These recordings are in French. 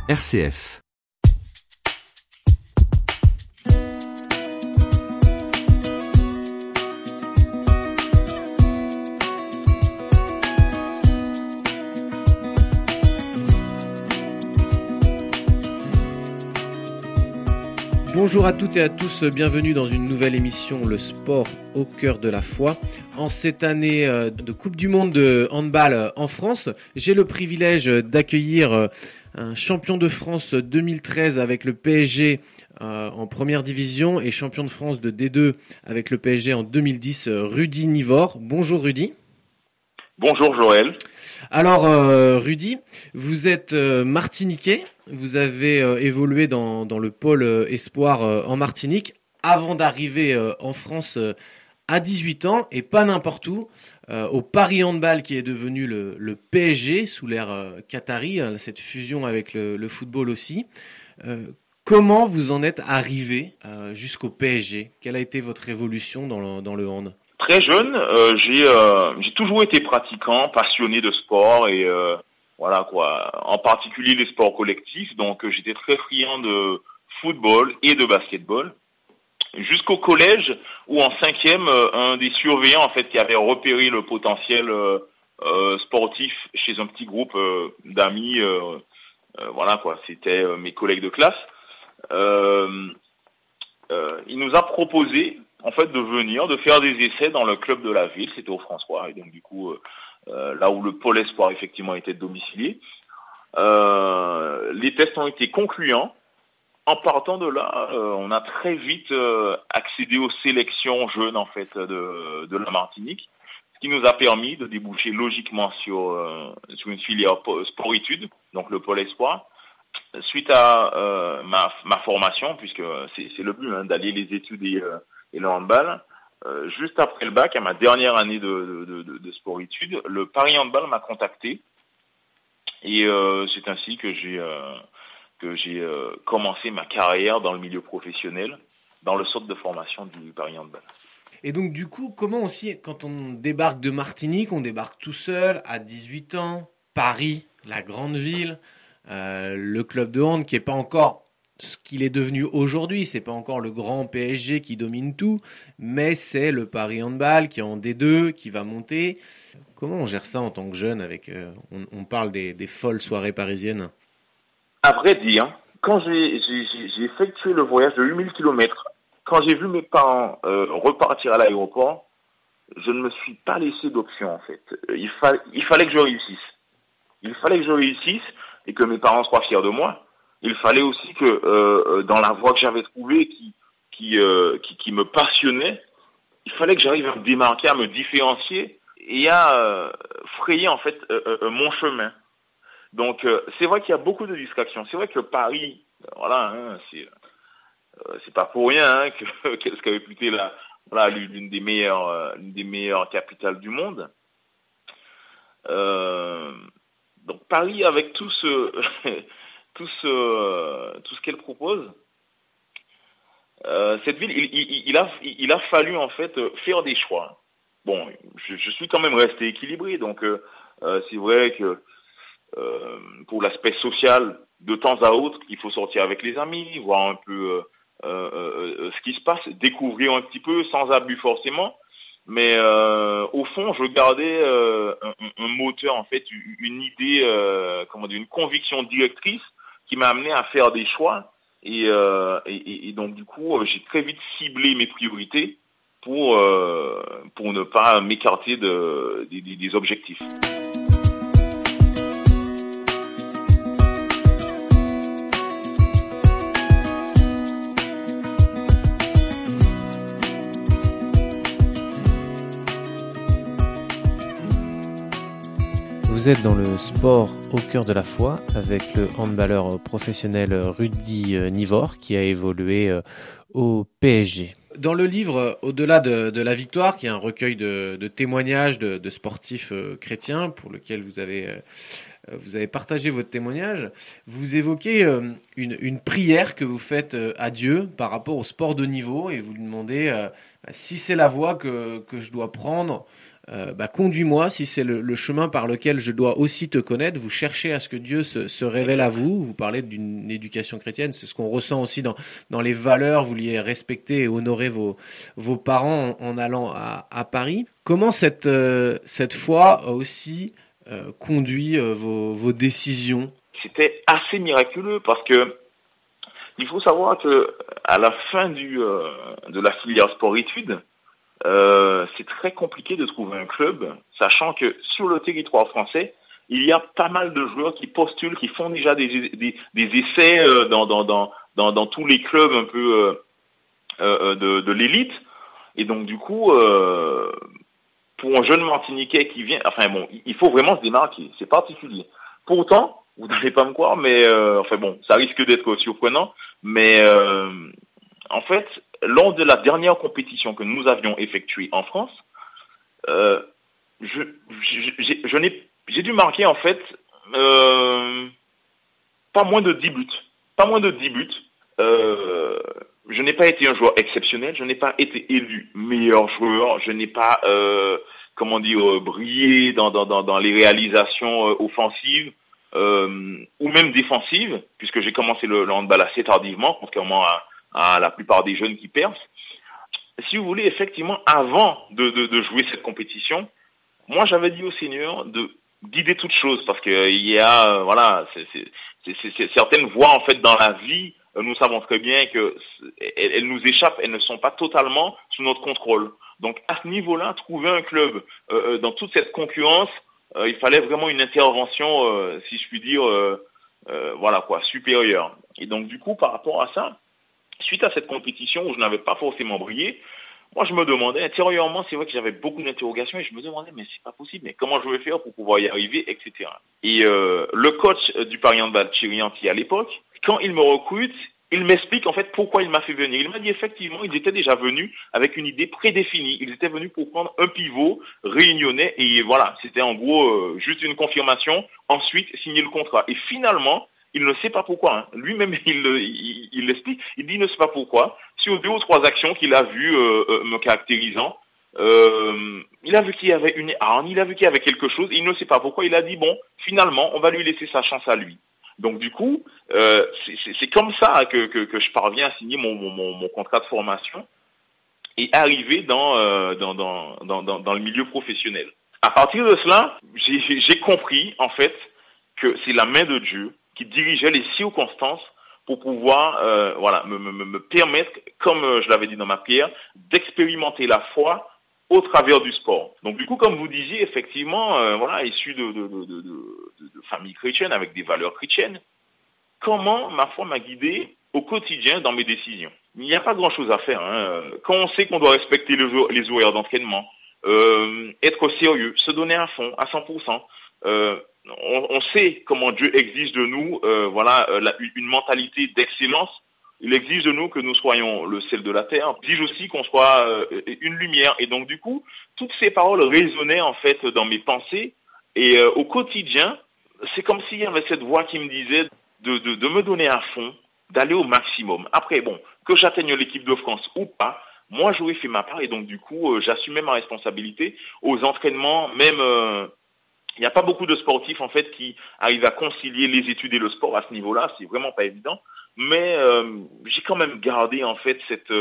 RCF. Bonjour à toutes et à tous, bienvenue dans une nouvelle émission, le sport au cœur de la foi. En cette année de Coupe du Monde de handball en France, j'ai le privilège d'accueillir un champion de France 2013 avec le PSG en première division et champion de France de D2 avec le PSG en 2010, Rudy Nivort. Bonjour Rudy. Bonjour Joël. Alors Rudy, vous êtes martiniquais, vous avez évolué dans le pôle espoir en Martinique avant d'arriver en France à 18 ans et pas n'importe où, au Paris Handball qui est devenu le PSG sous l'ère qatari, cette fusion avec le football aussi. Comment vous en êtes arrivé jusqu'au PSG? Quelle a été votre évolution dans le hand? Très jeune, j'ai toujours été pratiquant, passionné de sport et voilà quoi. En particulier les sports collectifs, donc j'étais très friand de football et de basketball. Jusqu'au collège où en cinquième, un des surveillants en fait qui avait repéré le potentiel sportif chez un petit groupe d'amis, voilà quoi, c'était mes collègues de classe. Il nous a proposé en fait de venir, de faire des essais dans le club de la ville, c'était au François, et donc du coup là où le pôle espoir effectivement était domicilié. Les tests ont été concluants. En partant de là, on a très vite accédé aux sélections jeunes en fait de la Martinique, ce qui nous a permis de déboucher logiquement sur une filière sport-études, donc le pôle espoir. Suite à ma formation, puisque c'est le but d'allier les études et le handball, juste après le bac, à ma dernière année de sport-études, le Paris Handball m'a contacté et c'est ainsi que j'ai commencé ma carrière dans le milieu professionnel, dans le centre de formation du Paris Handball. Et donc du coup, comment aussi, quand on débarque de Martinique, on débarque tout seul, à 18 ans, Paris, la grande ville, le club de hand qui n'est pas encore ce qu'il est devenu aujourd'hui, c'est pas encore le grand PSG qui domine tout, mais c'est le Paris Handball qui est en D2, qui va monter. Comment on gère ça en tant que jeune avec, on parle des folles soirées parisiennes? À vrai dire, quand j'ai effectué le voyage de 8000 km, quand j'ai vu mes parents repartir à l'aéroport, je ne me suis pas laissé d'option en fait. Il fallait que je réussisse. Il fallait que je réussisse et que mes parents soient fiers de moi. Il fallait aussi que dans la voie que j'avais trouvée, qui me passionnait, il fallait que j'arrive à me démarquer, à me différencier et à frayer en fait mon chemin. Donc c'est vrai qu'il y a beaucoup de distractions. C'est vrai que Paris, voilà, c'est pas pour rien qu'elle soit réputée l'une des meilleures capitales du monde. Donc Paris avec tout ce qu'elle propose, cette ville, il a fallu en fait faire des choix. Bon, je suis quand même resté équilibré, donc c'est vrai que pour l'aspect social, de temps à autre, il faut sortir avec les amis, voir un peu ce qui se passe, découvrir un petit peu, sans abus forcément. Mais au fond, je gardais un moteur, en fait, une idée, une conviction directrice qui m'a amené à faire des choix. Et donc, du coup, j'ai très vite ciblé mes priorités pour ne pas m'écarter des objectifs. Vous êtes dans le sport au cœur de la foi avec le handballeur professionnel Rudy Nivort qui a évolué au PSG. Dans le livre Au-delà de la victoire, qui est un recueil de témoignages de sportifs chrétiens pour lequel vous avez partagé votre témoignage, vous évoquez une prière que vous faites à Dieu par rapport au sport de niveau et vous lui demandez si c'est la voie que je dois prendre conduis-moi si c'est le chemin par lequel je dois aussi te connaître. Vous cherchez à ce que Dieu se révèle à vous. Vous parlez d'une éducation chrétienne, c'est ce qu'on ressent aussi dans les valeurs. Vous vouliez respecter et honorer vos parents en allant à Paris. Comment cette foi a aussi conduit vos décisions? C'était assez miraculeux parce que il faut savoir que à la fin de la filière sport-études, c'est très compliqué de trouver un club, sachant que sur le territoire français, il y a pas mal de joueurs qui postulent, qui font déjà des essais dans tous les clubs un peu de l'élite. Et donc du coup, pour un jeune Martiniquais qui vient, enfin bon, il faut vraiment se démarquer, c'est particulier. Pourtant, vous n'allez pas me croire, mais ça risque d'être surprenant, mais en fait, lors de la dernière compétition que nous avions effectuée en France, j'ai dû marquer en fait pas moins de 10 buts. Pas moins de 10 buts. Je n'ai pas été un joueur exceptionnel, je n'ai pas été élu meilleur joueur, je n'ai pas brillé dans les réalisations offensives ou même défensives, puisque j'ai commencé le handball assez tardivement, contrairement à la plupart des jeunes qui percent. Si vous voulez, effectivement, avant de jouer cette compétition, moi j'avais dit au Seigneur de guider toutes choses, parce que il y a c'est certaines voies en fait dans la vie, nous savons très bien que elles nous échappent, elles ne sont pas totalement sous notre contrôle. Donc à ce niveau-là, trouver un club dans toute cette concurrence, il fallait vraiment une intervention, si je puis dire, supérieure. Et donc du coup, par rapport à ça, suite à cette compétition où je n'avais pas forcément brillé, moi je me demandais, intérieurement, c'est vrai que j'avais beaucoup d'interrogations et je me demandais, mais c'est pas possible, mais comment je vais faire pour pouvoir y arriver, etc. Et le coach du Paris Handball, Thierry Anti, à l'époque, quand il me recrute, il m'explique en fait pourquoi il m'a fait venir. Il m'a dit effectivement, ils étaient déjà venus avec une idée prédéfinie. Ils étaient venus pour prendre un pivot réunionnais et voilà, c'était en gros juste une confirmation. Ensuite, signer le contrat. Et finalement, il ne sait pas pourquoi. Hein. Lui-même, il l'explique. Il dit il ne sait pas pourquoi. Sur 2 ou 3 actions qu'il a vues me caractérisant, il a vu qu'il y avait une arme, il a vu qu'il y avait quelque chose. Il ne sait pas pourquoi. Il a dit bon, finalement, on va lui laisser sa chance à lui. Donc du coup, c'est comme ça que je parviens à signer mon contrat de formation et arriver dans le milieu professionnel. À partir de cela, j'ai compris en fait que c'est la main de Dieu qui dirigeait les circonstances pour pouvoir me permettre, comme je l'avais dit dans ma prière, d'expérimenter la foi au travers du sport. Donc du coup, comme vous disiez, effectivement, issu de famille chrétienne avec des valeurs chrétiennes, comment ma foi m'a guidé au quotidien dans mes décisions. Il n'y a pas grand-chose à faire. Hein. Quand on sait qu'on doit respecter les horaires d'entraînement, être sérieux, se donner à fond, à 100%, on sait comment Dieu exige de nous une mentalité d'excellence. Il exige de nous que nous soyons le sel de la terre. Il exige aussi qu'on soit une lumière. Et donc du coup, toutes ces paroles résonnaient en fait dans mes pensées. Et au quotidien, c'est comme s'il y avait cette voix qui me disait de me donner à fond, d'aller au maximum. Après, bon, que j'atteigne l'équipe de France ou pas, moi j'aurais fait ma part et donc du coup j'assumais ma responsabilité aux entraînements. Même il n'y a pas beaucoup de sportifs en fait qui arrivent à concilier les études et le sport à ce niveau-là, c'est vraiment pas évident. Mais j'ai quand même gardé en fait cette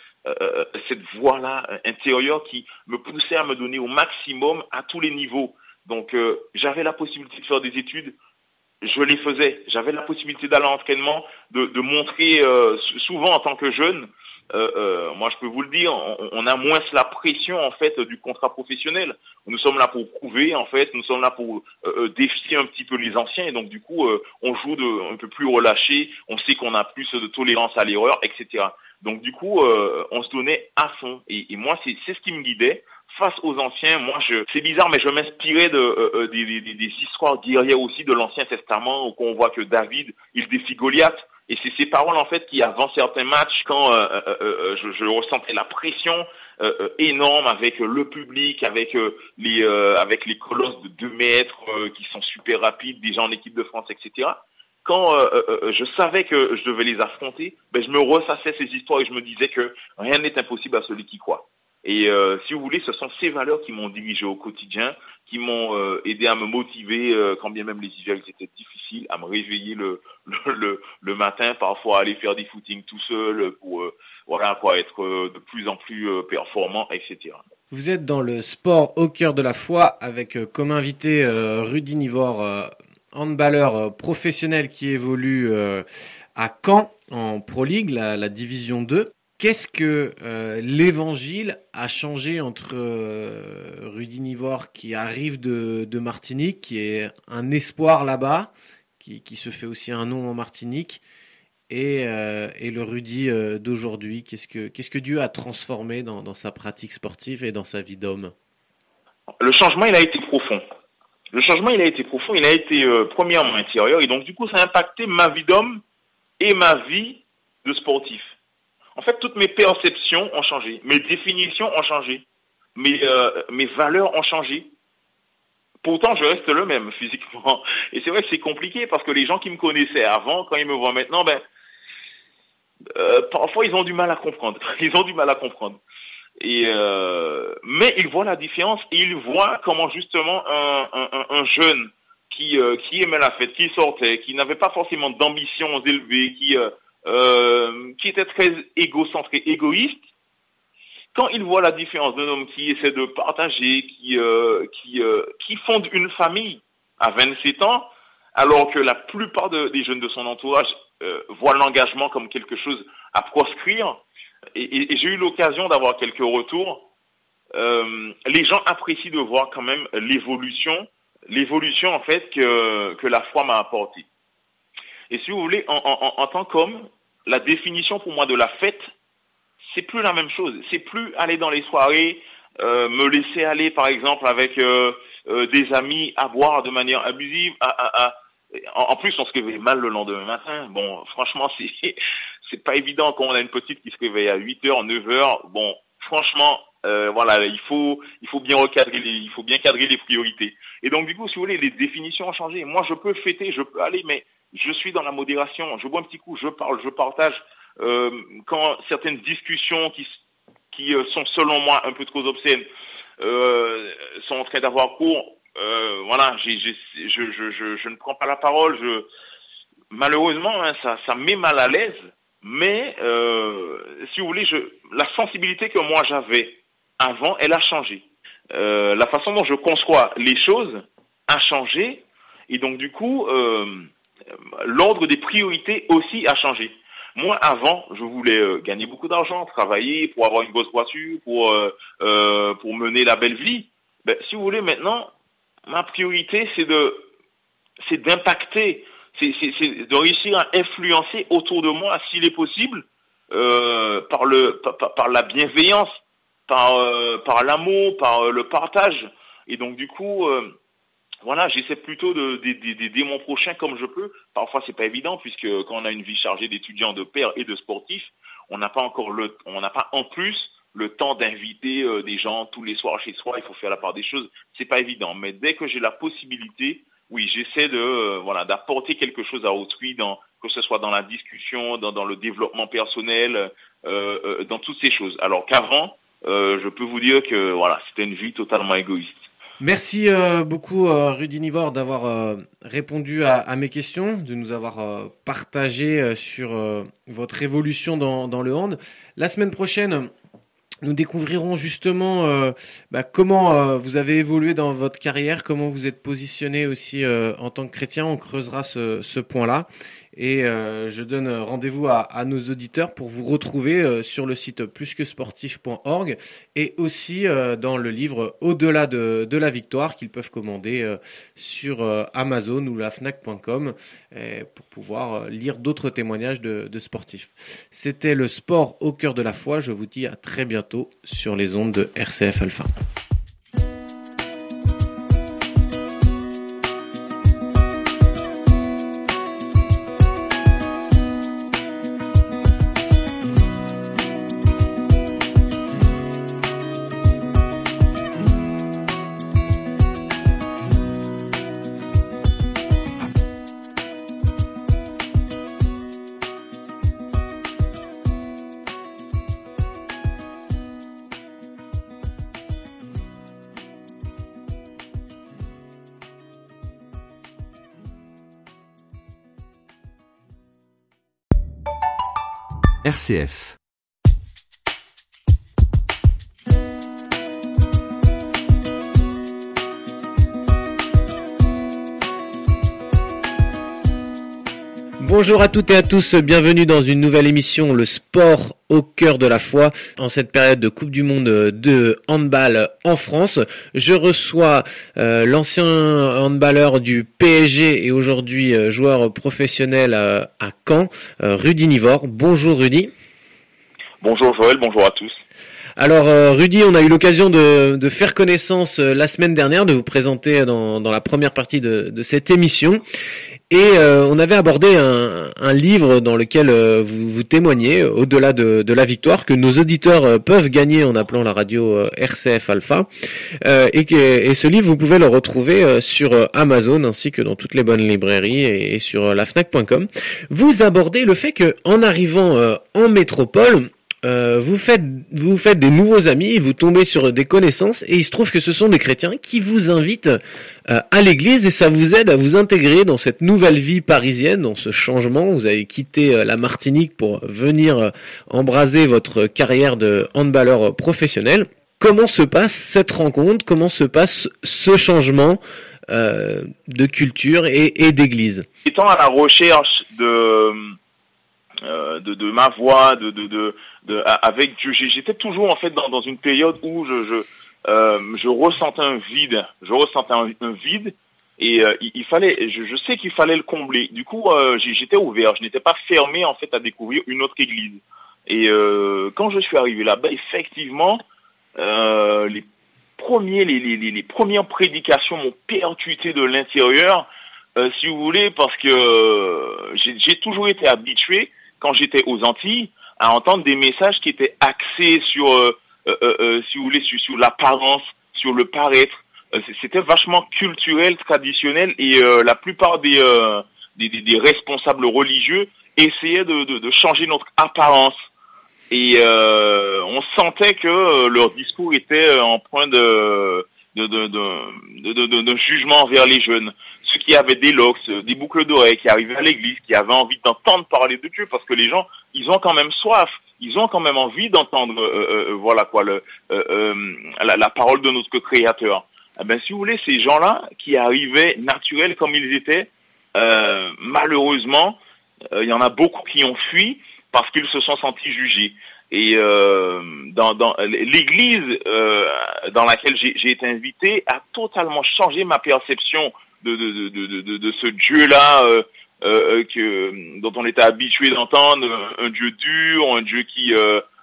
voie-là intérieure qui me poussait à me donner au maximum à tous les niveaux. Donc j'avais la possibilité de faire des études, je les faisais. J'avais la possibilité d'aller à l'entraînement, de montrer souvent en tant que jeune. Moi, je peux vous le dire, on a moins la pression en fait du contrat professionnel. Nous sommes là pour prouver, en fait, nous sommes là pour défier un petit peu les anciens, et donc du coup, on joue un peu plus relâché. On sait qu'on a plus de tolérance à l'erreur, etc. Donc du coup, on se donnait à fond. Et moi, c'est ce qui me guidait. Face aux anciens, moi, c'est bizarre, mais je m'inspirais des histoires guerrières aussi de l'Ancien Testament, où on voit que David, il défie Goliath. Et c'est ces paroles, en fait, qui, avant certains matchs, quand je ressentais la pression énorme avec le public, avec les colosses de 2 mètres qui sont super rapides, des gens en équipe de France, etc., quand je savais que je devais les affronter, je me ressassais ces histoires et je me disais que rien n'est impossible à celui qui croit. Et si vous voulez, ce sont ces valeurs qui m'ont dirigé au quotidien, qui m'ont aidé à me motiver, quand bien même les hivers étaient difficiles, à me réveiller le matin, parfois aller faire des footings tout seul pour voilà quoi, être de plus en plus performant, etc. Vous êtes dans le sport au cœur de la foi avec comme invité Rudy Nivore, handballeur professionnel qui évolue à Caen en Pro League, la Division 2. Qu'est-ce que l'évangile a changé entre Rudy Nivore qui arrive de Martinique, qui est un espoir là-bas, qui se fait aussi un nom en Martinique, et le Rudy d'aujourd'hui? Qu'est-ce que Dieu a transformé dans sa pratique sportive et dans sa vie d'homme? Le changement, il a été profond. Le changement, il a été profond, il a été premièrement intérieur, et donc du coup, ça a impacté ma vie d'homme et ma vie de sportif. En fait, toutes mes perceptions ont changé, mes définitions ont changé, mes valeurs ont changé. Pourtant, je reste le même physiquement. Et c'est vrai que c'est compliqué parce que les gens qui me connaissaient avant, quand ils me voient maintenant, parfois ils ont du mal à comprendre. Ils ont du mal à comprendre. Et mais ils voient la différence et ils voient comment justement un jeune qui aimait la fête, qui sortait, qui n'avait pas forcément d'ambitions élevées, qui était très égocentré, égoïste, quand il voit la différence d'un homme qui essaie de partager, qui fonde une famille à 27 ans, alors que la plupart des jeunes de son entourage voient l'engagement comme quelque chose à proscrire, et j'ai eu l'occasion d'avoir quelques retours, les gens apprécient de voir quand même l'évolution en fait que la foi m'a apportée. Et si vous voulez, en tant qu'homme, la définition pour moi de la fête, c'est plus la même chose. C'est plus aller dans les soirées, me laisser aller par exemple avec des amis à boire de manière abusive. En plus, on se réveille mal le lendemain matin. Bon, franchement, c'est pas évident quand on a une petite qui se réveille à 8h, 9h. Bon, franchement, voilà, il faut bien recadrer, il faut bien cadrer les priorités. Et donc du coup, si vous voulez, les définitions ont changé. Moi, je peux fêter, je peux aller, mais je suis dans la modération. Je bois un petit coup, je parle, je partage. Quand certaines discussions qui sont selon moi un peu trop obscènes sont en train d'avoir cours, voilà, je ne prends pas la parole. Malheureusement, hein, ça me met mal à l'aise. Mais si vous voulez, la sensibilité que moi j'avais avant, elle a changé. La façon dont je conçois les choses a changé, et donc du coup, l'ordre des priorités aussi a changé. Moi, avant, je voulais gagner beaucoup d'argent, travailler pour avoir une grosse voiture, pour mener la belle vie. Ben, si vous voulez, maintenant, ma priorité, c'est d'impacter, c'est de réussir à influencer autour de moi, s'il est possible, par la bienveillance, par l'amour, par le partage. Et donc, du coup, voilà, j'essaie plutôt d'aider mon prochain comme je peux. Parfois, c'est pas évident puisque quand on a une vie chargée d'étudiants, de pères et de sportifs, on n'a pas en plus le temps d'inviter des gens tous les soirs chez soi. Il faut faire la part des choses. C'est pas évident. Mais dès que j'ai la possibilité, oui, j'essaie d'apporter quelque chose à autrui, que ce soit dans la discussion, dans le développement personnel, dans toutes ces choses. Alors qu'avant, je peux vous dire que voilà, c'était une vie totalement égoïste. Merci beaucoup Rudy Nivore d'avoir répondu à mes questions, de nous avoir partagé sur votre évolution dans le hand. La semaine prochaine, nous découvrirons justement comment vous avez évolué dans votre carrière, comment vous êtes positionné aussi en tant que chrétien. On creusera ce point-là. Et je donne rendez-vous à nos auditeurs pour vous retrouver sur le site plusquesportif.org et aussi dans le livre Au-delà de la victoire qu'ils peuvent commander sur Amazon ou la Fnac.com pour pouvoir lire d'autres témoignages de sportifs. C'était le sport au cœur de la foi. Je vous dis à très bientôt sur les ondes de RCF Alpha. RCF. Bonjour à toutes et à tous, bienvenue dans une nouvelle émission, le sport au cœur de la foi, en cette période de Coupe du Monde de handball en France. Je reçois l'ancien handballeur du PSG et aujourd'hui joueur professionnel à Caen, Rudy Nivort. Bonjour Rudy. Bonjour Joël, bonjour à tous. Alors Rudy, on a eu l'occasion de faire connaissance la semaine dernière, de vous présenter dans la première partie de cette émission. Et on avait abordé un livre dans lequel vous témoignez, au-delà de la victoire, que nos auditeurs peuvent gagner en appelant la radio RCF Alpha. Et ce livre, vous pouvez le retrouver sur Amazon ainsi que dans toutes les bonnes librairies et sur lafnac.com. Vous abordez le fait que en arrivant en métropole, vous faites des nouveaux amis, vous tombez sur des connaissances et il se trouve que ce sont des chrétiens qui vous invitent à l'église et ça vous aide à vous intégrer dans cette nouvelle vie parisienne, dans ce changement. Vous avez quitté la Martinique pour venir embraser votre carrière de handballeur professionnel. Comment se passe cette rencontre? Comment se passe ce changement de culture et d'église? Étant à la recherche de ma voix, avec Dieu, j'étais toujours en fait dans une période où je ressentais un vide. Je ressentais un vide et il fallait, je sais qu'il fallait le combler. Du coup, j'étais ouvert. Je n'étais pas fermé en fait à découvrir une autre église. Et quand je suis arrivé là-bas, effectivement, les premières prédications m'ont percuté de l'intérieur, si vous voulez, parce que j'ai toujours été habitué quand j'étais aux Antilles à entendre des messages qui étaient axés sur, si vous voulez, sur l'apparence, sur le paraître. C'était vachement culturel, traditionnel, et la plupart des responsables religieux essayaient de changer notre apparence. Et on sentait que leur discours était en point de jugement envers les jeunes. Ceux qui avaient des locks, des boucles d'oreilles, qui arrivaient à l'église, qui avaient envie d'entendre parler de Dieu, parce que les gens, ils ont quand même soif, ils ont quand même envie d'entendre, voilà quoi, la parole de notre Créateur. Eh ben, si vous voulez, ces gens-là qui arrivaient naturels comme ils étaient, malheureusement, il y en a beaucoup qui ont fui parce qu'ils se sont sentis jugés. Et dans l'église dans laquelle j'ai été invité a totalement changé ma perception de ce Dieu-là dont on était habitué d'entendre, un Dieu dur, un Dieu qui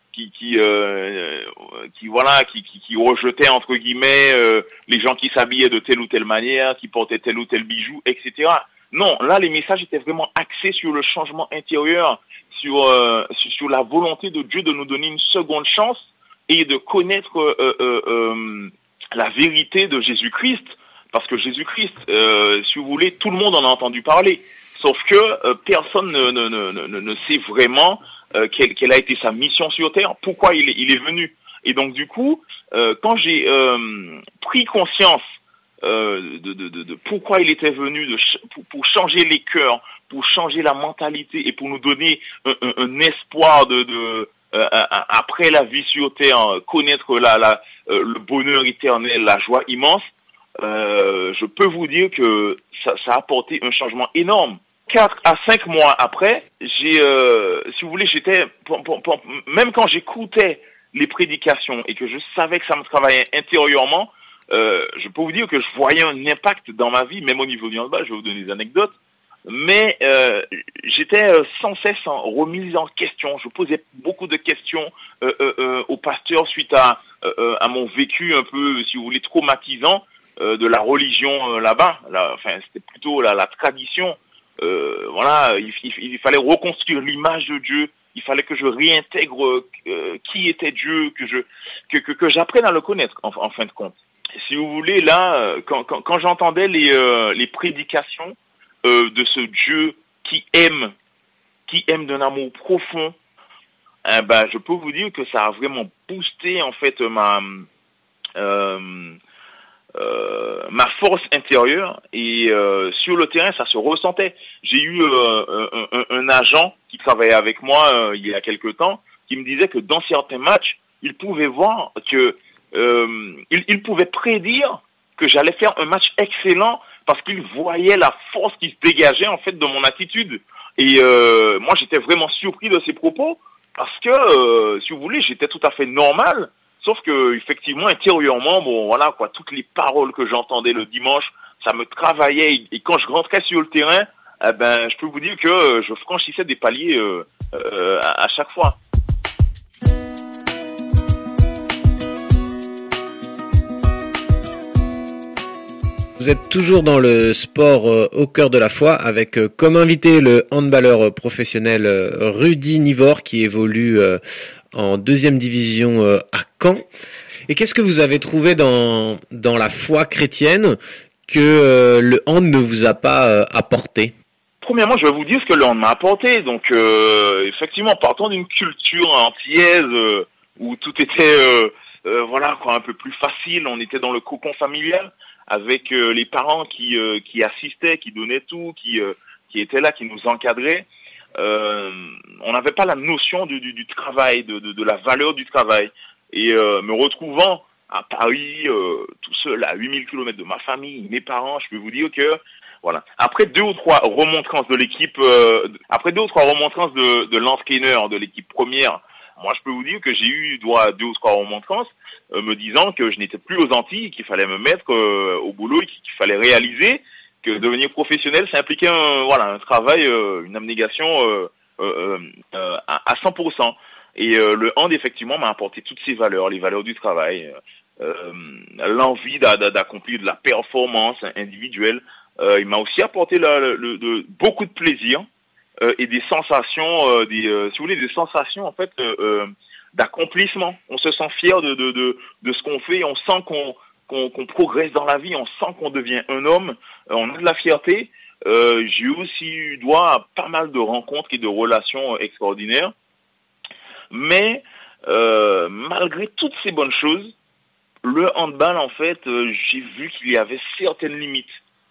rejetait entre guillemets les gens qui s'habillaient de telle ou telle manière, qui portaient tel ou tel bijou, etc. Non, là les messages étaient vraiment axés sur le changement intérieur, sur la volonté de Dieu de nous donner une seconde chance et de connaître la vérité de Jésus-Christ. Parce que Jésus-Christ, si vous voulez, tout le monde en a entendu parler. Sauf que personne ne sait vraiment quelle a été sa mission sur Terre, pourquoi il est venu. Et donc du coup, quand j'ai pris conscience de pourquoi il était venu, pour changer les cœurs, pour changer la mentalité et pour nous donner un espoir après la vie sur Terre, connaître le bonheur éternel, la joie immense, je peux vous dire que ça a apporté un changement énorme. 4 à 5 mois après, si vous voulez, même quand j'écoutais les prédications et que je savais que ça me travaillait intérieurement, je peux vous dire que je voyais un impact dans ma vie, même au niveau du handball. Je vais vous donner des anecdotes. Mais j'étais sans cesse remise en question. Je posais beaucoup de questions au pasteur suite à mon vécu un peu, si vous voulez, traumatisant de la religion là-bas. C'était plutôt la tradition. Voilà, il fallait reconstruire l'image de Dieu. Il fallait que je réintègre qui était Dieu, que j'apprenne à le connaître en fin de compte. Si vous voulez, là, quand j'entendais les prédications de ce Dieu qui aime d'un amour profond, je peux vous dire que ça a vraiment boosté en fait ma force intérieure, et sur le terrain ça se ressentait. J'ai eu un agent qui travaillait avec moi il y a quelque temps, qui me disait que dans certains matchs, il pouvait voir que il pouvait prédire que j'allais faire un match excellent parce qu'il voyait la force qui se dégageait en fait de mon attitude. Et moi, j'étais vraiment surpris de ses propos parce que, si vous voulez, j'étais tout à fait normal. Sauf que, effectivement, intérieurement, bon, voilà, quoi, toutes les paroles que j'entendais le dimanche, ça me travaillait. Et quand je rentrais sur le terrain, eh ben, je peux vous dire que je franchissais des paliers à chaque fois. Vous êtes toujours dans le sport au cœur de la foi avec comme invité le handballeur professionnel Rudy Nivort qui évolue en deuxième division à Caen. Et qu'est-ce que vous avez trouvé dans la foi chrétienne que le hand ne vous a pas apporté? Premièrement, je vais vous dire ce que le hand m'a apporté. Donc, effectivement, partant d'une culture antillaise où tout était, voilà, quoi, un peu plus facile. On était dans le cocon familial avec les parents qui assistaient, qui donnaient tout, qui étaient là, qui nous encadraient. On n'avait pas la notion du travail, de la valeur du travail. Et me retrouvant à Paris, tout seul, à 8000 km de ma famille, mes parents, je peux vous dire que, voilà. Après deux ou trois remontrances de l'équipe, de l'entraîneur de l'équipe première, moi je peux vous dire que j'ai eu droit à deux ou trois remontrances, me disant que je n'étais plus aux Antilles, qu'il fallait me mettre au boulot, et qu'il fallait réaliser que devenir professionnel, ça impliquait un travail, une abnégation à 100%. Et le hand, effectivement, m'a apporté toutes ces valeurs, les valeurs du travail, l'envie d'accomplir de la performance individuelle. Il m'a aussi apporté beaucoup de plaisir et des sensations, si vous voulez, des sensations en fait d'accomplissement. On se sent fier de ce qu'on fait, on sent qu'on progresse dans la vie, on sent qu'on devient un homme, on a de la fierté. J'ai aussi eu droit à pas mal de rencontres et de relations extraordinaires. Mais malgré toutes ces bonnes choses, le handball, en fait, j'ai vu qu'il y avait certaines limites.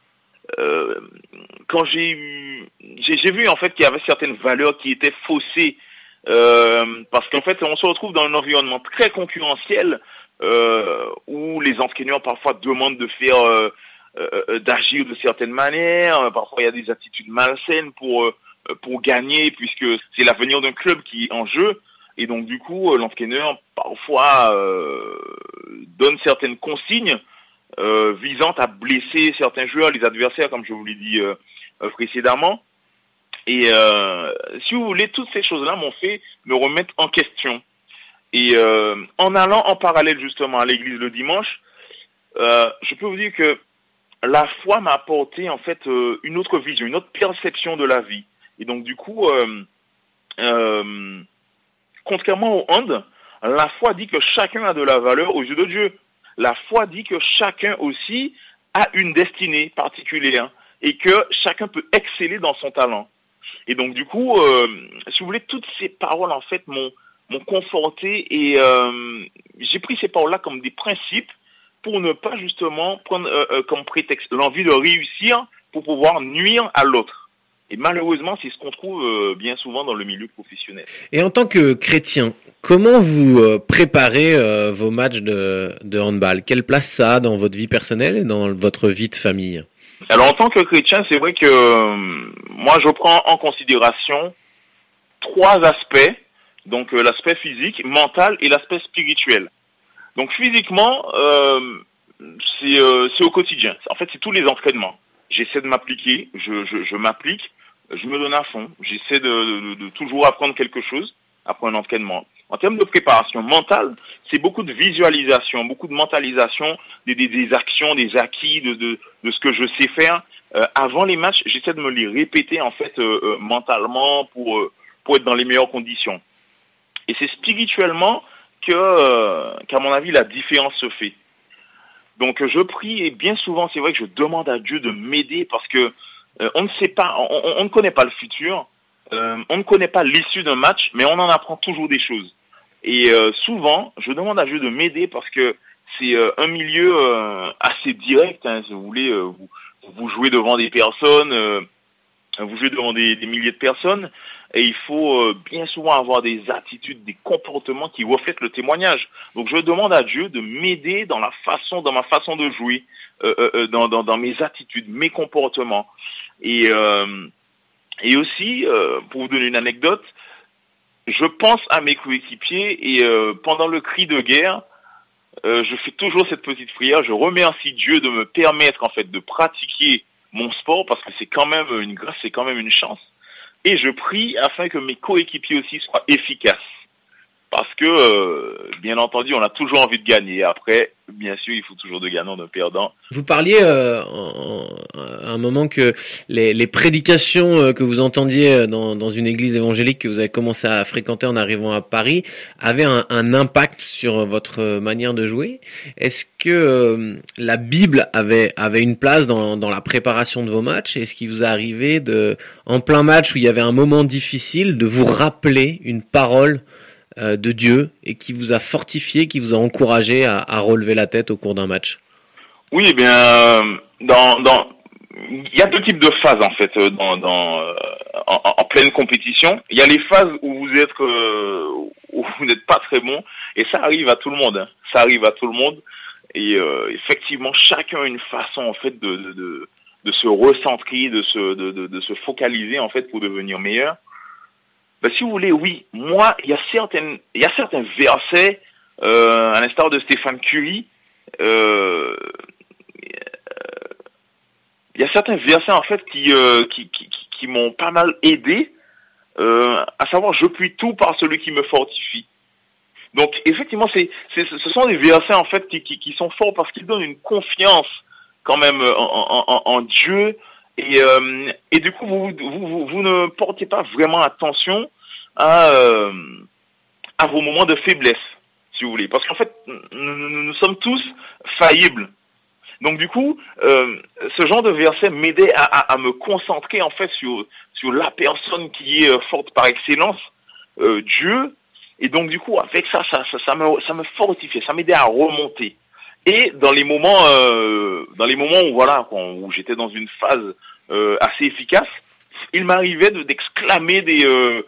Quand j'ai vu en fait qu'il y avait certaines valeurs qui étaient faussées, parce qu'en fait, on se retrouve dans un environnement très concurrentiel où les entraîneurs parfois demandent de faire, d'agir de certaines manières. Parfois, il y a des attitudes malsaines pour gagner, puisque c'est l'avenir d'un club qui est en jeu. Et donc du coup, l'entraîneur parfois donne certaines consignes visant à blesser certains joueurs, les adversaires, comme je vous l'ai dit précédemment. Et si vous voulez, toutes ces choses-là m'ont fait me remettre en question. Et en allant en parallèle justement à l'église le dimanche, je peux vous dire que la foi m'a apporté en fait une autre vision, une autre perception de la vie. Et donc du coup, contrairement au hand, la foi dit que chacun a de la valeur aux yeux de Dieu. La foi dit que chacun aussi a une destinée particulière et que chacun peut exceller dans son talent. Et donc du coup, si vous voulez, toutes ces paroles en fait m'ont conforté et j'ai pris ces paroles-là comme des principes pour ne pas justement prendre comme prétexte l'envie de réussir pour pouvoir nuire à l'autre. Et malheureusement, c'est ce qu'on trouve bien souvent dans le milieu professionnel. Et en tant que chrétien, comment vous préparez vos matchs de handball? Quelle place ça a dans votre vie personnelle et dans votre vie de famille? Alors en tant que chrétien, c'est vrai que moi je prends en considération trois aspects. Donc l'aspect physique, mental et l'aspect spirituel. Donc physiquement, c'est au quotidien. En fait, c'est tous les entraînements. J'essaie de m'appliquer, je m'applique. Je me donne à fond. J'essaie de toujours apprendre quelque chose après un entraînement. En termes de préparation mentale, c'est beaucoup de visualisation, beaucoup de mentalisation des actions, des acquis, de ce que je sais faire. Avant les matchs, j'essaie de me les répéter en fait mentalement pour être dans les meilleures conditions. Et c'est spirituellement qu'à mon avis, la différence se fait. Donc je prie et bien souvent, c'est vrai que je demande à Dieu de m'aider parce que on ne sait pas, on ne connaît pas le futur, on ne connaît pas l'issue d'un match, mais on en apprend toujours des choses. Et souvent, je demande à Dieu de m'aider parce que c'est un milieu assez direct, hein, si vous voulez. Vous jouez devant des personnes Vous jouez devant des milliers de personnes et il faut bien souvent avoir des attitudes, des comportements qui reflètent le témoignage. Donc je demande à Dieu de m'aider dans ma façon de jouer, dans mes attitudes, mes comportements. Et aussi, pour vous donner une anecdote, je pense à mes coéquipiers et pendant le cri de guerre, je fais toujours cette petite prière. Je remercie Dieu de me permettre en fait de pratiquer mon sport parce que c'est quand même une grâce, c'est quand même une chance. Et je prie afin que mes coéquipiers aussi soient efficaces. Parce que, bien entendu, on a toujours envie de gagner. Après, bien sûr, il faut toujours de gagnants, de perdants. Vous parliez à un moment que les prédications que vous entendiez dans une église évangélique que vous avez commencé à fréquenter en arrivant à Paris avaient un impact sur votre manière de jouer. Est-ce que la Bible avait une place dans la préparation de vos matchs? Est-ce qu'il vous est arrivé en plein match où il y avait un moment difficile, de vous rappeler une parole de Dieu et qui vous a fortifié, qui vous a encouragé à relever la tête au cours d'un match? Oui, eh bien, il y a deux types de phases en fait en pleine compétition. Il y a les phases où vous n'êtes pas très bon et ça arrive à tout le monde. Hein. Ça arrive à tout le monde et effectivement chacun a une façon en fait de se recentrer, de se focaliser en fait pour devenir meilleur. Ben, si vous voulez, oui, moi, il y a certains versets, à l'instar de Stéphane Curie, il y a certains versets en fait qui m'ont pas mal aidé, à savoir je puis tout par celui qui me fortifie. Donc effectivement, ce sont des versets en fait qui sont forts parce qu'ils donnent une confiance quand même en Dieu. Et du coup, vous ne portez pas vraiment attention à vos moments de faiblesse, si vous voulez. Parce qu'en fait, nous sommes tous faillibles. Donc du coup, ce genre de verset m'aidait à me concentrer en fait sur la personne qui est forte par excellence, Dieu. Et donc du coup, avec ça me fortifiait, ça m'aidait à remonter. Et dans les moments où j'étais dans une phase assez efficace, il m'arrivait d'exclamer des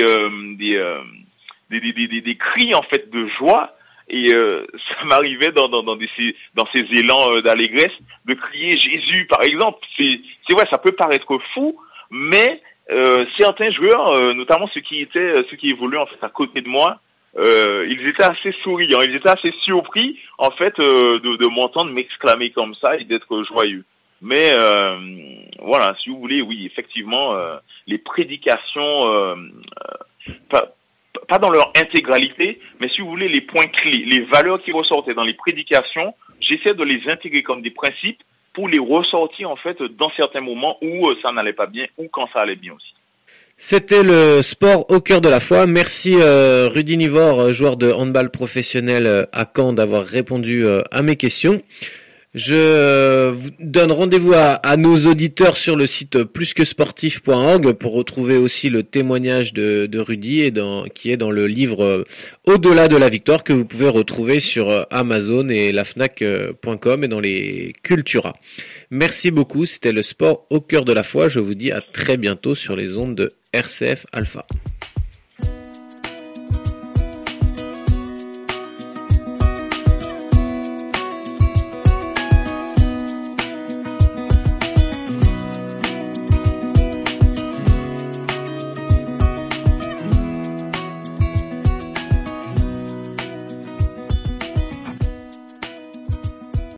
cris en fait de joie et ça m'arrivait dans ces élans d'allégresse de crier Jésus par exemple. C'est vrai, ça peut paraître fou, mais certains joueurs, notamment ceux qui évoluaient en fait à côté de moi, ils étaient assez souriants, ils étaient assez surpris en fait de m'entendre m'exclamer comme ça et d'être joyeux. Mais voilà, si vous voulez, oui, effectivement, les prédications, pas dans leur intégralité, mais si vous voulez, les points clés, les valeurs qui ressortaient dans les prédications, j'essaie de les intégrer comme des principes pour les ressortir en fait dans certains moments où ça n'allait pas bien ou quand ça allait bien aussi. C'était le sport au cœur de la foi. Merci Rudy Nivore, joueur de handball professionnel à Caen, d'avoir répondu à mes questions. Je vous donne rendez-vous à nos auditeurs sur le site plusquesportif.org pour retrouver aussi le témoignage de Rudy qui est dans le livre Au-delà de la victoire que vous pouvez retrouver sur Amazon et lafnac.com et dans les Cultura. Merci beaucoup, c'était le sport au cœur de la foi. Je vous dis à très bientôt sur les ondes de RCF Alpha.